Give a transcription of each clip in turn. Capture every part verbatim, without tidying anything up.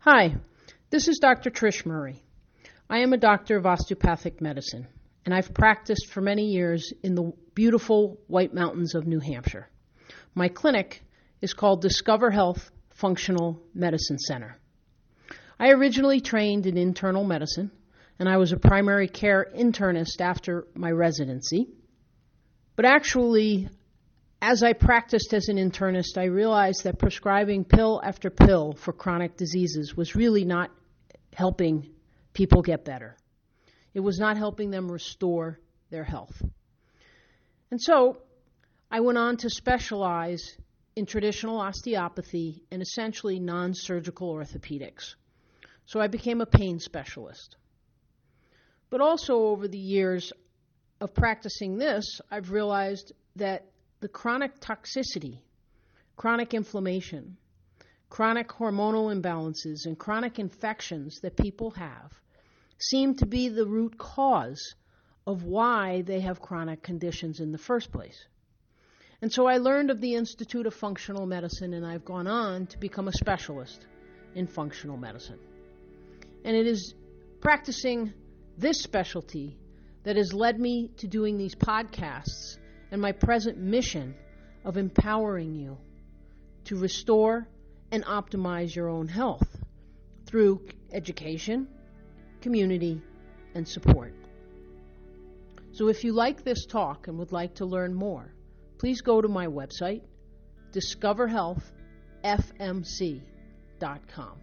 Hi, this is Doctor Trish Murray. I am a doctor of osteopathic medicine, and I've practiced for many years in the beautiful White Mountains of New Hampshire. My clinic is called Discover Health Functional Medicine Center. I originally trained in internal medicine, and I was a primary care internist after my residency. But actually, as I practiced as an internist, I realized that prescribing pill after pill for chronic diseases was really not helping people get better. It was not helping them restore their health. And so I went on to specialize in traditional osteopathy and essentially non-surgical orthopedics. So I became a pain specialist. But also over the years of practicing this, I've realized that the chronic toxicity, chronic inflammation, chronic hormonal imbalances, and chronic infections that people have seem to be the root cause of why they have chronic conditions in the first place. And so I learned of the Institute of Functional Medicine, and I've gone on to become a specialist in functional medicine. And it is practicing this specialty that has led me to doing these podcasts and my present mission of empowering you to restore and optimize your own health through education, community, and support. So if you like this talk and would like to learn more, please go to my website, discover health f m c dot com.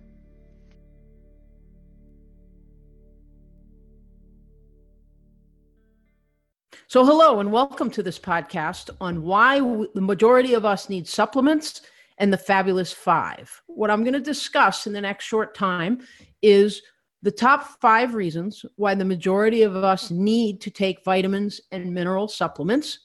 So hello and welcome to this podcast on why w- the majority of us need supplements and the fabulous five. What I'm going to discuss in the next short time is the top five reasons why the majority of us need to take vitamins and mineral supplements.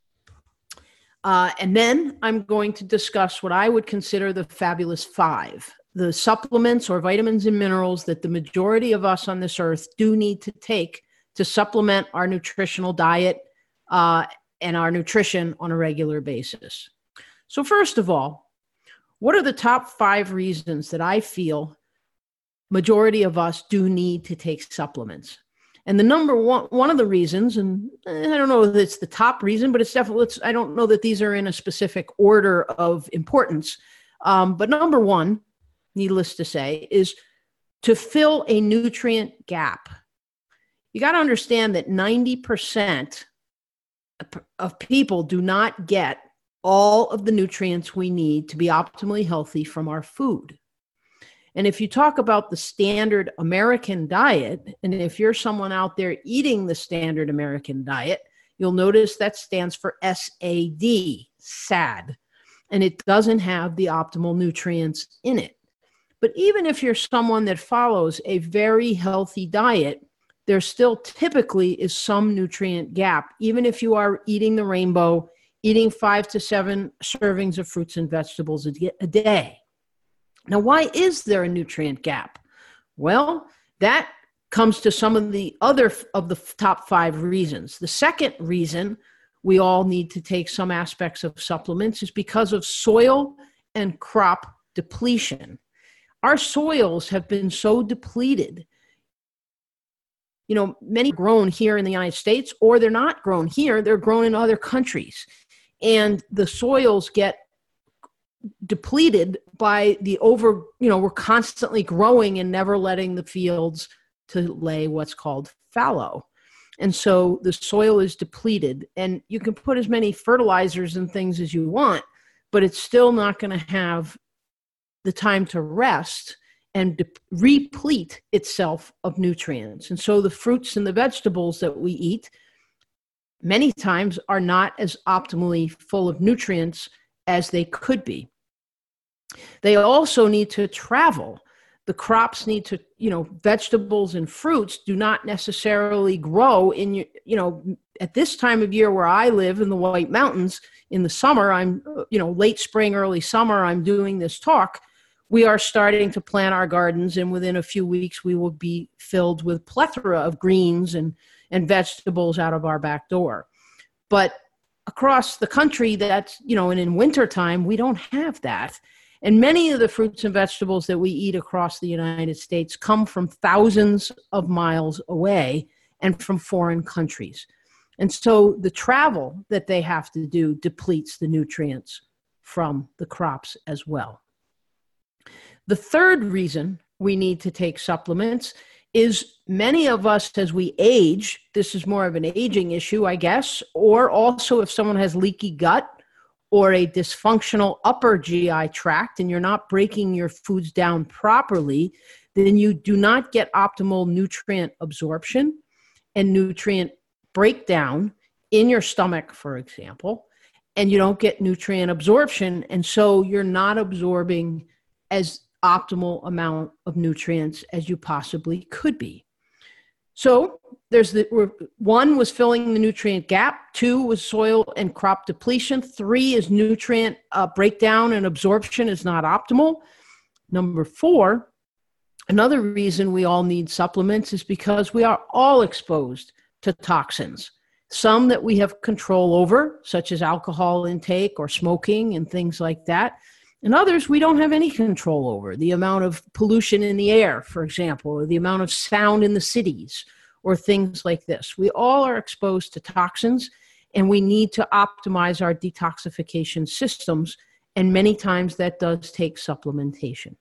Uh, and then I'm going to discuss what I would consider the fabulous five, the supplements or vitamins and minerals that the majority of us on this earth do need to take to supplement our nutritional diet uh, and our nutrition on a regular basis. So first of all, what are the top five reasons that I feel majority of us do need to take supplements? And the number one, one of the reasons, and I don't know if it's the top reason, but it's definitely, it's, I don't know that these are in a specific order of importance. Um, but number one, needless to say, is to fill a nutrient gap. You got to understand that ninety percent of people do not get all of the nutrients we need to be optimally healthy from our food. And if you talk about the standard American diet, and if you're someone out there eating the standard American diet, you'll notice that stands for S A D, S A D, and it doesn't have the optimal nutrients in it. But even if you're someone that follows a very healthy diet, there still typically is some nutrient gap, even if you are eating the rainbow, eating five to seven servings of fruits and vegetables a day. Now, why is there a nutrient gap? Well, that comes to some of the other of the top five reasons. The second reason we all need to take some aspects of supplements is because of soil and crop depletion. Our soils have been so depleted. You know, many are grown here in the United States, or they're not grown here, they're grown in other countries. And the soils get depleted by the over, you know, we're constantly growing and never letting the fields to lay what's called fallow. And so the soil is depleted, and you can put as many fertilizers and things as you want, but it's still not going to have the time to rest and de- replete itself of nutrients. And so the fruits and the vegetables that we eat many times are not as optimally full of nutrients as they could be. They also need to travel. The crops need to, you know, vegetables and fruits do not necessarily grow in, you know, at this time of year where I live in the White Mountains in the summer, I'm, you know, late spring, early summer, I'm doing this talk. We are starting to plant our gardens, and within a few weeks, we will be filled with plethora of greens and, and vegetables out of our back door. But across the country, that's, you know, and in wintertime, we don't have that. And many of the fruits and vegetables that we eat across the United States come from thousands of miles away and from foreign countries. And so the travel that they have to do depletes the nutrients from the crops as well. The third reason we need to take supplements is many of us, as we age, this is more of an aging issue, I guess, or also if someone has leaky gut or a dysfunctional upper G I tract and you're not breaking your foods down properly, then you do not get optimal nutrient absorption and nutrient breakdown in your stomach, for example, and you don't get nutrient absorption. And so you're not absorbing as optimal amount of nutrients as you possibly could be. So there's the one was filling the nutrient gap. Two was soil and crop depletion. Three is nutrient uh, breakdown and absorption is not optimal. Number four, another reason we all need supplements is because we are all exposed to toxins. Some that we have control over, such as alcohol intake or smoking and things like that. And others we don't have any control over. The amount of pollution in the air, for example, or the amount of sound in the cities, or things like this. We all are exposed to toxins, and we need to optimize our detoxification systems, and many times that does take supplementation.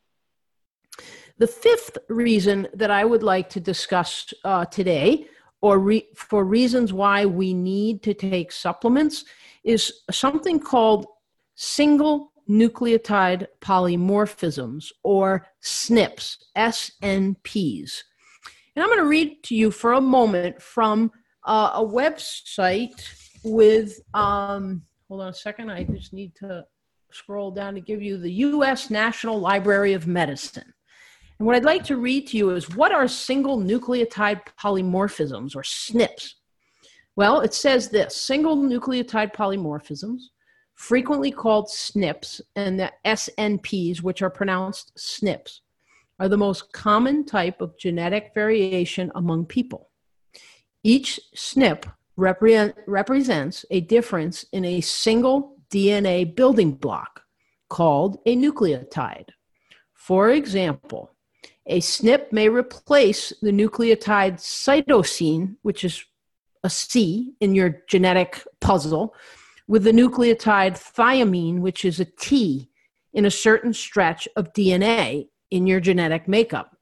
The fifth reason that I would like to discuss uh, today, or re- for reasons why we need to take supplements, is something called single nucleotide polymorphisms, or S N Ps, S N Ps. And I'm going to read to you for a moment from uh, a website with, um, hold on a second, I just need to scroll down to give you the U S National Library of Medicine. And what I'd like to read to you is, what are single nucleotide polymorphisms, or S N Ps? Well, it says this: single nucleotide polymorphisms, frequently called S N Ps, and the S N Ps, which are pronounced S N Ps, are the most common type of genetic variation among people. Each S N P represent, represents a difference in a single D N A building block called a nucleotide. For example, a S N P may replace the nucleotide cytosine, which is a C in your genetic puzzle, with the nucleotide thymine, which is a T in a certain stretch of D N A in your genetic makeup.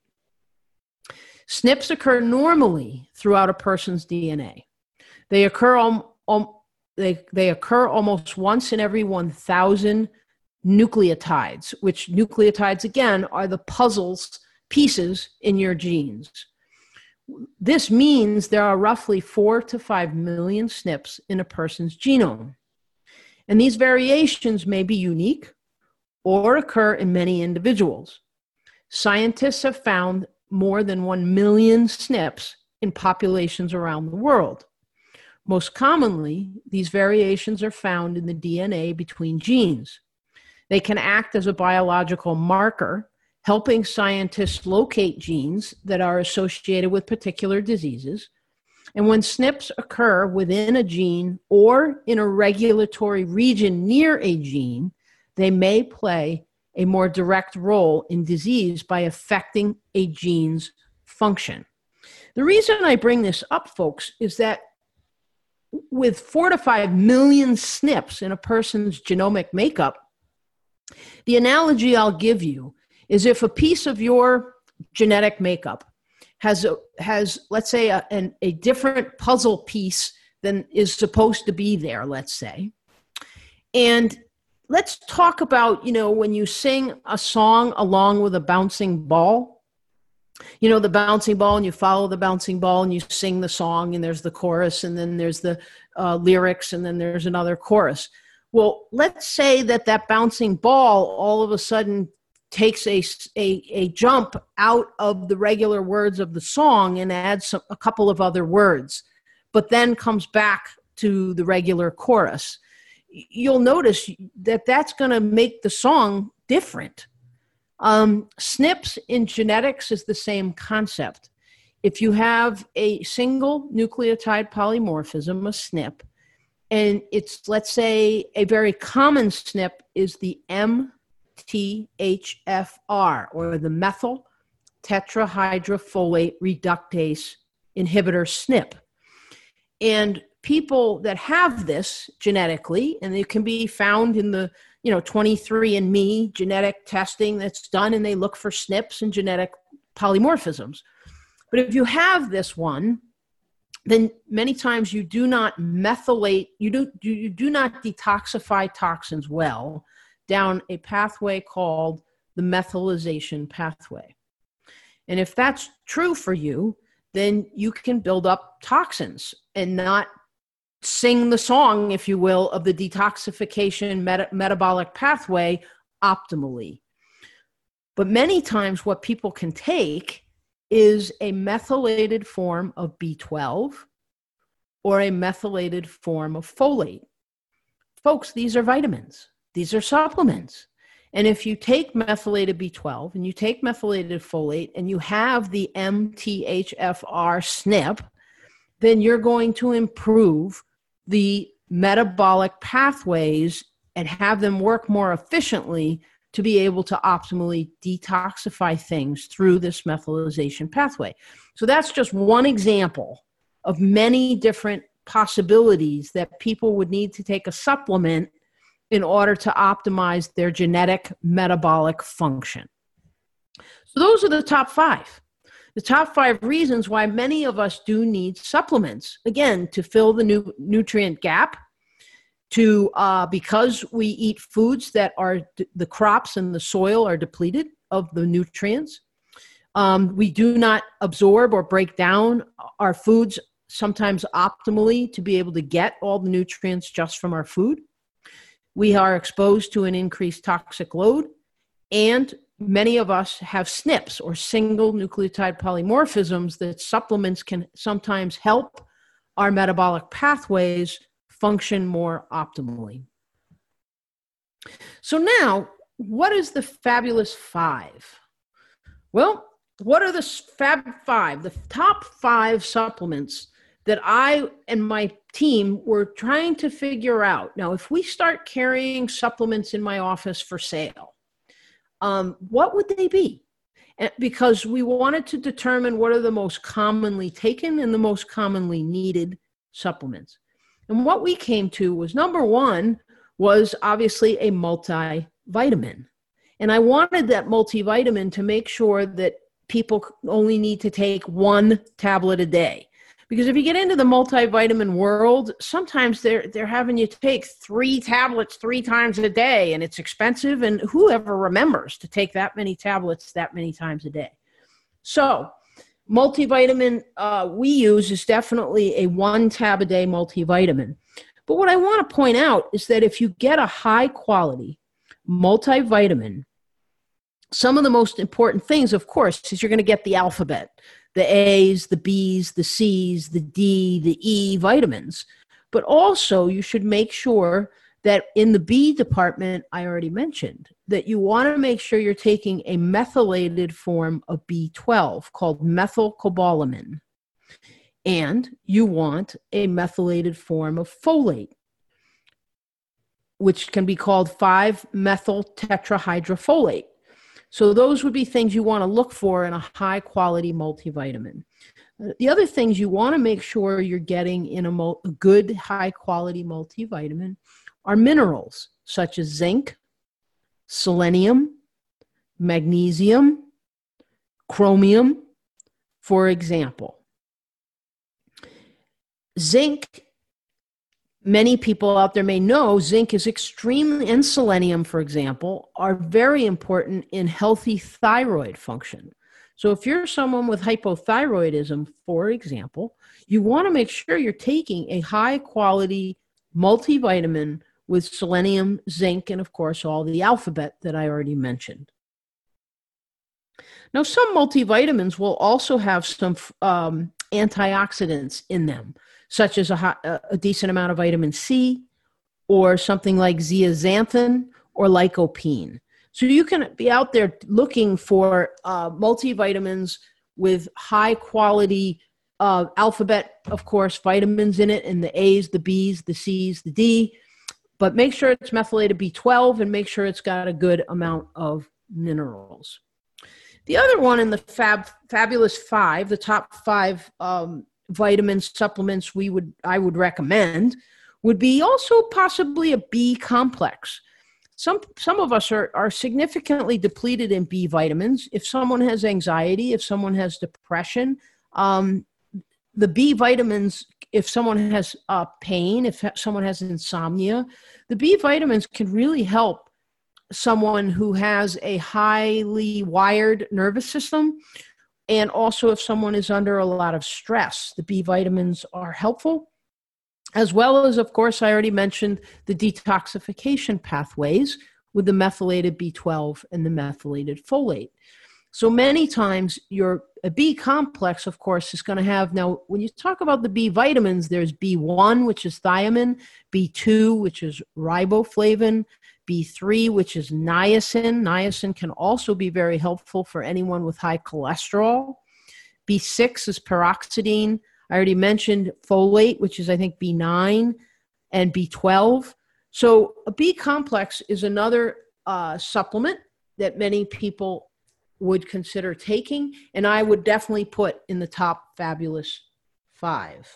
S N Ps occur normally throughout a person's D N A. They occur, um, um, they, they occur almost once in every one thousand nucleotides, which nucleotides, again, are the puzzles pieces in your genes. This means there are roughly four to five million S N Ps in a person's genome. And these variations may be unique or occur in many individuals. Scientists have found more than one million S N Ps in populations around the world. Most commonly, these variations are found in the D N A between genes. They can act as a biological marker, helping scientists locate genes that are associated with particular diseases. And when S N Ps occur within a gene or in a regulatory region near a gene, they may play a more direct role in disease by affecting a gene's function. The reason I bring this up, folks, is that with four to five million S N Ps in a person's genomic makeup, the analogy I'll give you is if a piece of your genetic makeup has, a, has let's say, a, an, a different puzzle piece than is supposed to be there, let's say. And let's talk about, you know, when you sing a song along with a bouncing ball, you know, the bouncing ball, and you follow the bouncing ball and you sing the song, and there's the chorus, and then there's the uh, lyrics, and then there's another chorus. Well, let's say that that bouncing ball all of a sudden takes a, a, a jump out of the regular words of the song and adds some, a couple of other words, but then comes back to the regular chorus. You'll notice that that's going to make the song different. Um, S N Ps in genetics is the same concept. If you have a single nucleotide polymorphism, a S N P, and it's, let's say, a very common S N P is the M T H F R, or the methyl tetrahydrofolate reductase inhibitor, S N P. And people that have this genetically, and it can be found in the, you know, twenty-three and me genetic testing that's done, and they look for S N Ps and genetic polymorphisms. But if you have this one, then many times you do not methylate, you do, you do not detoxify toxins well down a pathway called the methylation pathway. And if that's true for you, then you can build up toxins and not sing the song, if you will, of the detoxification meta- metabolic pathway optimally. But many times what people can take is a methylated form of B twelve or a methylated form of folate. Folks, these are vitamins. These are supplements. And if you take methylated B twelve and you take methylated folate and you have the M T H F R S N P, then you're going to improve the metabolic pathways and have them work more efficiently to be able to optimally detoxify things through this methylation pathway. So that's just one example of many different possibilities that people would need to take a supplement in order to optimize their genetic metabolic function. So those are the top five. The top five reasons why many of us do need supplements, again, to fill the new nutrient gap, to uh, because we eat foods that are d- the crops and the soil are depleted of the nutrients. Um, we do not absorb or break down our foods sometimes optimally to be able to get all the nutrients just from our food. We are exposed to an increased toxic load, and many of us have S N Ps, or single nucleotide polymorphisms, that supplements can sometimes help our metabolic pathways function more optimally. So now, what is the Fabulous Five? Well, what are the Fab Five, the top five supplements that I and my team were trying to figure out? Now, if we start carrying supplements in my office for sale, um, what would they be? And because we wanted to determine what are the most commonly taken and the most commonly needed supplements. And what we came to was, number one was obviously a multivitamin. And I wanted that multivitamin to make sure that people only need to take one tablet a day. Because if you get into the multivitamin world, sometimes they're they're having you take three tablets three times a day, and it's expensive, and whoever remembers to take that many tablets that many times a day. So multivitamin uh, we use is definitely a one tab a day multivitamin. But what I want to point out is that if you get a high quality multivitamin, some of the most important things, of course, is you're going to get the alphabet. The A's, the B's, the C's, the D, the E vitamins. But also you should make sure that in the B department, I already mentioned, that you want to make sure you're taking a methylated form of B twelve called methylcobalamin. And you want a methylated form of folate, which can be called five methyl tetrahydrofolate. So those would be things you want to look for in a high-quality multivitamin. The other things you want to make sure you're getting in a, mo- a good, high-quality multivitamin are minerals such as zinc, selenium, magnesium, chromium, for example. Zinc, many people out there may know, zinc is extremely, and selenium, for example, are very important in healthy thyroid function. So if you're someone with hypothyroidism, for example, you want to make sure you're taking a high quality multivitamin with selenium, zinc, and of course, all the alphabet that I already mentioned. Now, some multivitamins will also have some um, antioxidants in them, such as a, a decent amount of vitamin C, or something like zeaxanthin or lycopene. So you can be out there looking for uh, multivitamins with high quality uh, alphabet, of course, vitamins in it, and the A's, the B's, the C's, the D. but make sure it's methylated B twelve and make sure it's got a good amount of minerals. The other one in the fab, fabulous five, the top five um, vitamin supplements we would I would recommend would be also possibly a B complex. Some some of us are, are significantly depleted in B vitamins. If someone has anxiety, if someone has depression, um, the B vitamins, if someone has uh, pain, if someone has insomnia, the B vitamins can really help someone who has a highly wired nervous system. And also if someone is under a lot of stress, the B vitamins are helpful. As well as, of course, I already mentioned the detoxification pathways with the methylated B twelve and the methylated folate. So many times your a B complex, of course, is going to have, now when you talk about the B vitamins, there's B one, which is thiamine, B two, which is riboflavin, B three, which is niacin. Niacin can also be very helpful for anyone with high cholesterol. B six is peroxidine. I already mentioned folate, which is, I think, B nine and B twelve. So a B complex is another uh, supplement that many people would consider taking, and I would definitely put in the top fabulous five.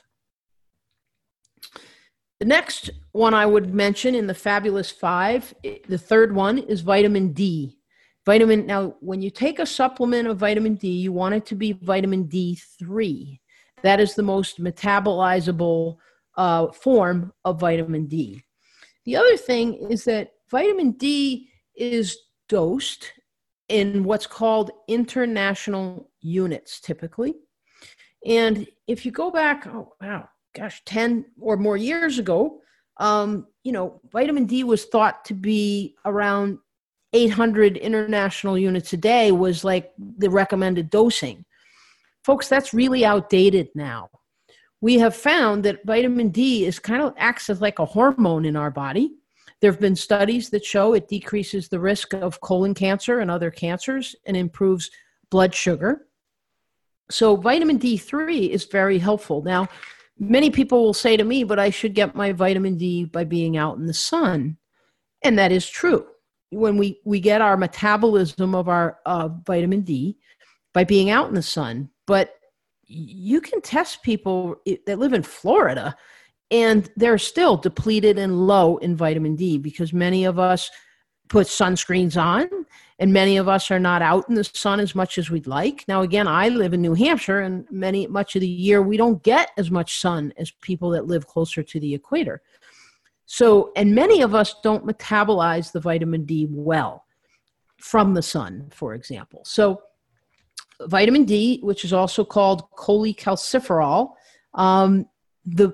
The next one I would mention in the fabulous five, the third one is vitamin D. Vitamin, now, when you take a supplement of vitamin D, you want it to be vitamin D three. That is the most metabolizable uh, form of vitamin D. The other thing is that vitamin D is dosed in what's called international units typically. And if you go back, oh, wow, gosh, ten or more years ago, um, you know, vitamin D was thought to be around eight hundred international units a day was like the recommended dosing. Folks, that's really outdated now. We have found that vitamin D is kind of acts as like a hormone in our body. There have been studies that show it decreases the risk of colon cancer and other cancers and improves blood sugar. So vitamin D three is very helpful. Now, many people will say to me, but I should get my vitamin D by being out in the sun. And that is true. When we, we get our metabolism of our uh, vitamin D by being out in the sun. But you can test people that live in Florida and they're still depleted and low in vitamin D because many of us put sunscreens on and many of us are not out in the sun as much as we'd like. Now, again, I live in New Hampshire and many much of the year we don't get as much sun as people that live closer to the equator. So, and many of us don't metabolize the vitamin D well from the sun, for example. So vitamin D, which is also called cholecalciferol, um, the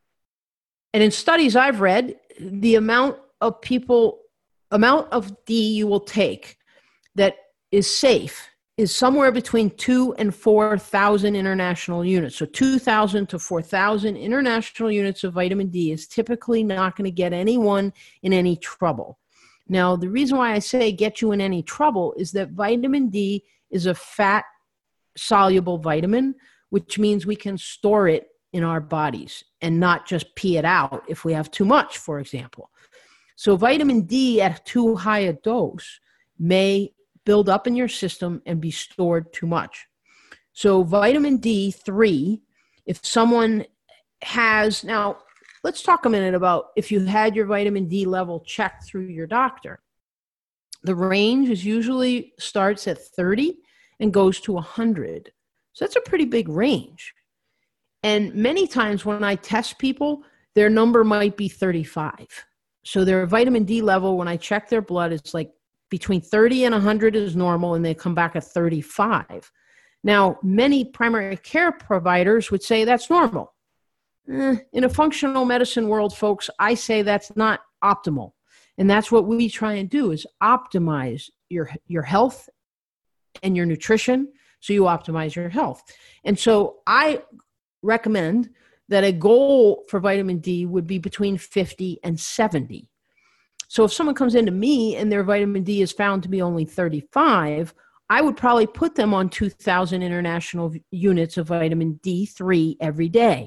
and in studies I've read, the amount of people, amount of D you will take that is safe is somewhere between two and four thousand international units. So two thousand to four thousand international units of vitamin D is typically not going to get anyone in any trouble. Now, the reason why I say get you in any trouble is that vitamin D is a fat soluble vitamin, which means we can store it in our bodies and not just pee it out if we have too much, for example. So vitamin D at too high a dose may build up in your system and be stored too much. So vitamin D three, if someone has, now let's talk a minute about if you had your vitamin D level checked through your doctor. The range is usually starts at thirty and goes to one hundred. So that's a pretty big range. And many times when I test people, their number might be thirty-five. So their vitamin D level, when I check their blood, it's like between thirty and one hundred is normal, and they come back at thirty-five. Now, many primary care providers would say that's normal. Eh, in a functional medicine world, folks, I say that's not optimal. And that's what we try and do is optimize your, your health and your nutrition so you optimize your health. And so I recommend that a goal for vitamin D would be between fifty and seventy. So if someone comes into me and their vitamin D is found to be only thirty-five, I would probably put them on two thousand international units of vitamin D three every day.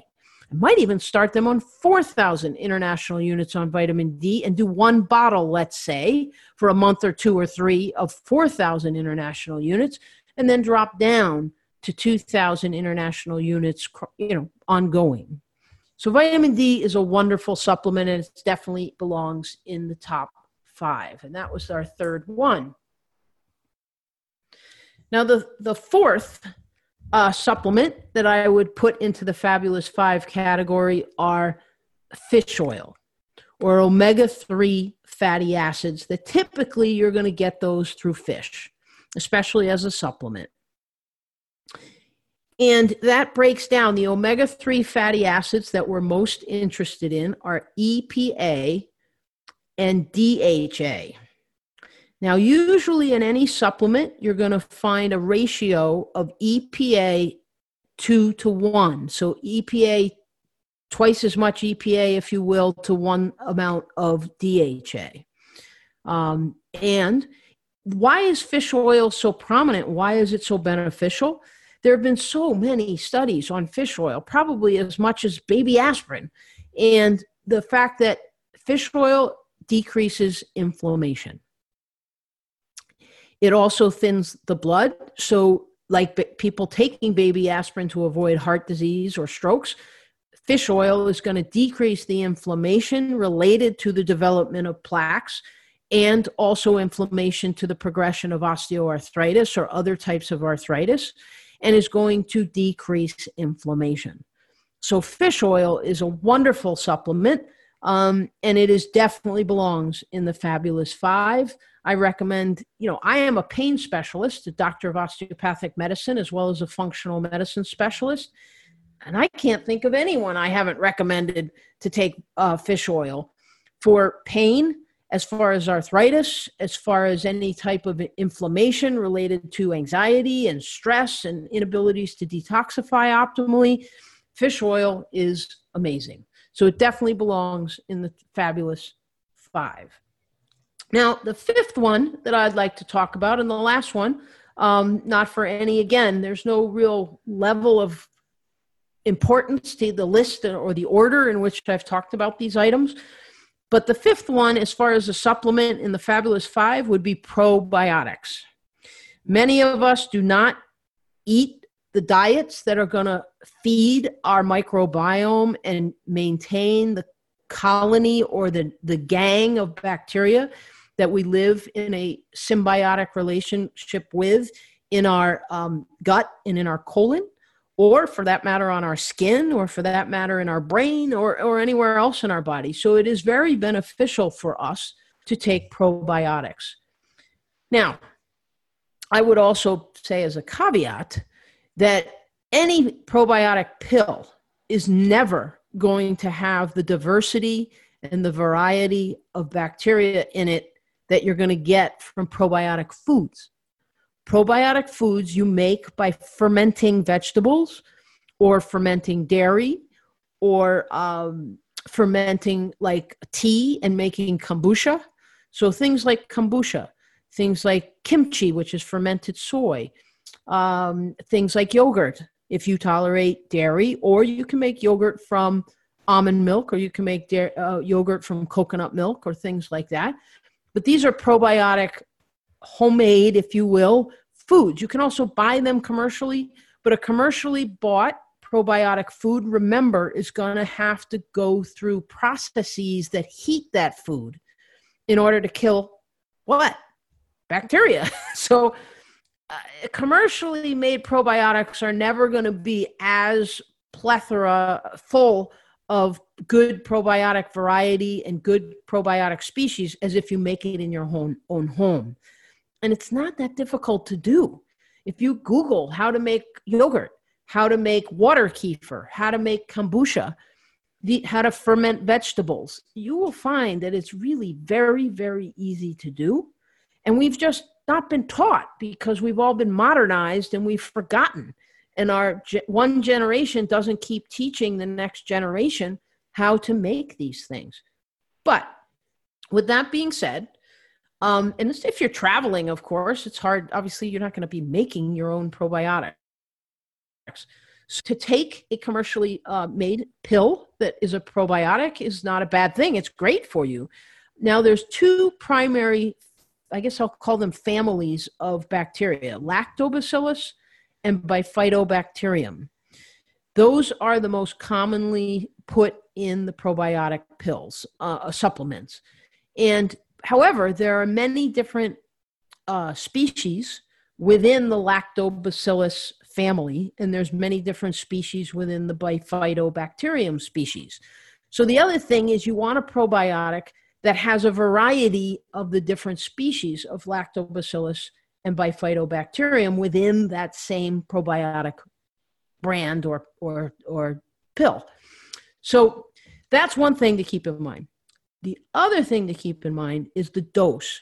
I might even start them on four thousand international units on vitamin D and do one bottle, let's say, for a month or two or three of four thousand international units, and then drop down to two thousand international units, you know, ongoing. So vitamin D is a wonderful supplement, and it definitely belongs in the top five. And that was our third one. Now, the, the fourth uh, supplement that I would put into the Fabulous Five category are fish oil or omega three fatty acids that typically you're going to get those through fish, especially as a supplement. And that breaks down the omega three fatty acids that we're most interested in are E P A and D H A. Now, usually in any supplement, you're going to find a ratio of E P A two to one. So E P A, twice as much E P A, if you will, to one amount of D H A. Um, and why is fish oil so prominent? Why is it so beneficial? There have been so many studies on fish oil, probably as much as baby aspirin. And the fact that fish oil decreases inflammation. It also thins the blood. So like b- people taking baby aspirin to avoid heart disease or strokes, fish oil is going to decrease the inflammation related to the development of plaques and also inflammation to the progression of osteoarthritis or other types of arthritis, and is going to decrease inflammation. So fish oil is a wonderful supplement, um, and it is definitely belongs in the Fabulous Five. I recommend, you know, I am a pain specialist, a doctor of osteopathic medicine, as well as a functional medicine specialist. And I can't think of anyone I haven't recommended to take uh, fish oil for pain, as far as arthritis, as far as any type of inflammation related to anxiety and stress and inabilities to detoxify optimally. Fish oil is amazing. So it definitely belongs in the Fabulous Five. Now, the fifth one that I'd like to talk about, and the last one, um, not for any, again, there's no real level of importance to the list or the order in which I've talked about these items. But the fifth one, as far as a supplement in the Fabulous Five, would be probiotics. Many of us do not eat the diets that are going to feed our microbiome and maintain the colony or the, the gang of bacteria that we live in a symbiotic relationship with in our um, gut and in our colon, or for that matter on our skin, or for that matter in our brain, or, or anywhere else in our body. So it is very beneficial for us to take probiotics. Now, I would also say as a caveat that any probiotic pill is never going to have the diversity and the variety of bacteria in it that you're going to get from probiotic foods. Probiotic foods you make by fermenting vegetables or fermenting dairy or um, fermenting like tea and making kombucha. So things like kombucha, things like kimchi, which is fermented soy, um, things like yogurt, if you tolerate dairy, or you can make yogurt from almond milk, or you can make da- uh, yogurt from coconut milk or things like that. But these are probiotic, homemade, if you will, foods. You can also buy them commercially, but a commercially bought probiotic food, remember, is going to have to go through processes that heat that food in order to kill what? Bacteria. So uh, commercially made probiotics are never going to be as plethora full of good probiotic variety and good probiotic species as if you make it in your own, own home. And it's not that difficult to do. If you Google how to make yogurt, how to make water kefir, how to make kombucha, the, how to ferment vegetables, you will find that it's really very, very easy to do. And we've just not been taught because we've all been modernized and we've forgotten. And our ge- one generation doesn't keep teaching the next generation how to make these things. But with that being said, Um, and if you're traveling, of course, it's hard. Obviously, you're not going to be making your own probiotics. So to take a commercially uh, made pill that is a probiotic is not a bad thing. It's great for you. Now, there's two primary, I guess I'll call them families of bacteria, Lactobacillus and Bifidobacterium. Those are the most commonly put in the probiotic pills, uh, supplements. And however, there are many different uh, species within the Lactobacillus family, and there's many different species within the Bifidobacterium species. So the other thing is you want a probiotic that has a variety of the different species of Lactobacillus and Bifidobacterium within that same probiotic brand or, or, or pill. So that's one thing to keep in mind. The other thing to keep in mind is the dose.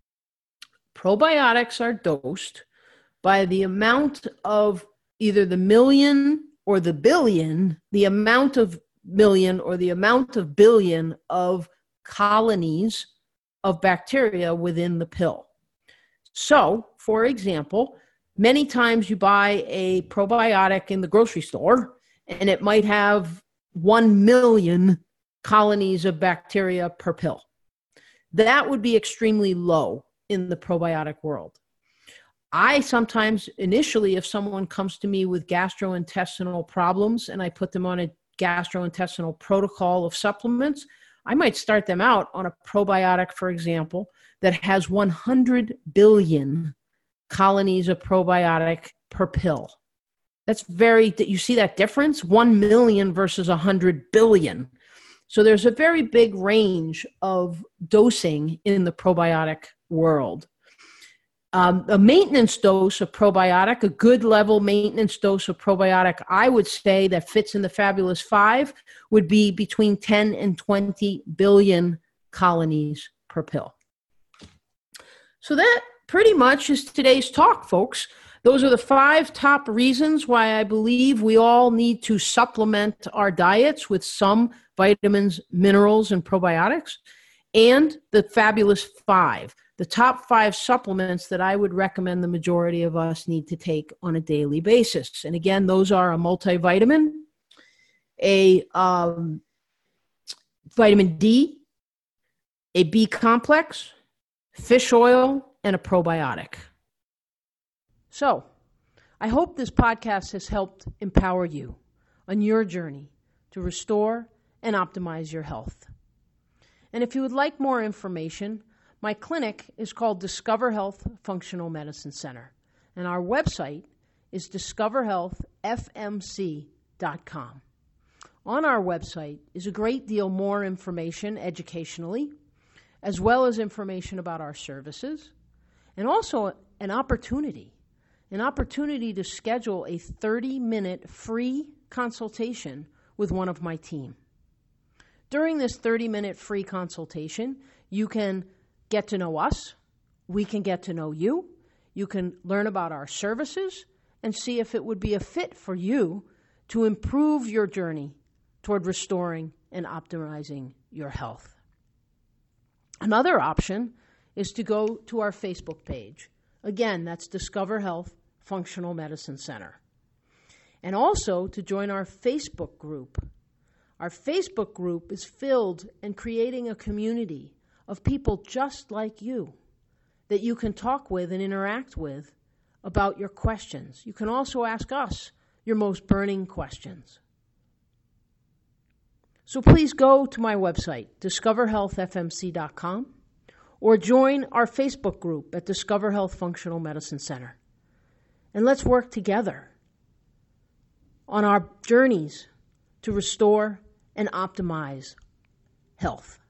Probiotics are dosed by the amount of either the million or the billion, the amount of million or the amount of billion of colonies of bacteria within the pill. So, for example, many times you buy a probiotic in the grocery store and it might have one million colonies of bacteria per pill. That would be extremely low in the probiotic world. I sometimes, initially, if someone comes to me with gastrointestinal problems and I put them on a gastrointestinal protocol of supplements, I might start them out on a probiotic, for example, that has one hundred billion colonies of probiotic per pill. That's very, you see that difference? one million versus one hundred billion. So there's a very big range of dosing in the probiotic world. Um, a maintenance dose of probiotic, a good level maintenance dose of probiotic, I would say that fits in the Fabulous Five would be between ten and twenty billion colonies per pill. So that pretty much is today's talk, folks. Those are the five top reasons why I believe we all need to supplement our diets with some vitamins, minerals, and probiotics, and the Fabulous Five. The top five supplements that I would recommend the majority of us need to take on a daily basis. And again, those are a multivitamin, a um, vitamin D, a B complex, fish oil, and a probiotic. So I hope this podcast has helped empower you on your journey to restore and optimize your health. And if you would like more information, my clinic is called Discover Health Functional Medicine Center, and our website is discover health f m c dot com. On our website is a great deal more information educationally, as well as information about our services, and also an opportunity, an opportunity to schedule a thirty-minute free consultation with one of my team. During this thirty-minute free consultation, you can get to know us, we can get to know you, you can learn about our services, and see if it would be a fit for you to improve your journey toward restoring and optimizing your health. Another option is to go to our Facebook page. Again, that's Discover Health Functional Medicine Center. And also to join our Facebook group. Our Facebook group is filled and creating a community of people just like you that you can talk with and interact with about your questions. You can also ask us your most burning questions. So please go to my website, discover health f m c dot com, or join our Facebook group at Discover Health Functional Medicine Center. And let's work together on our journeys to restore and optimize health.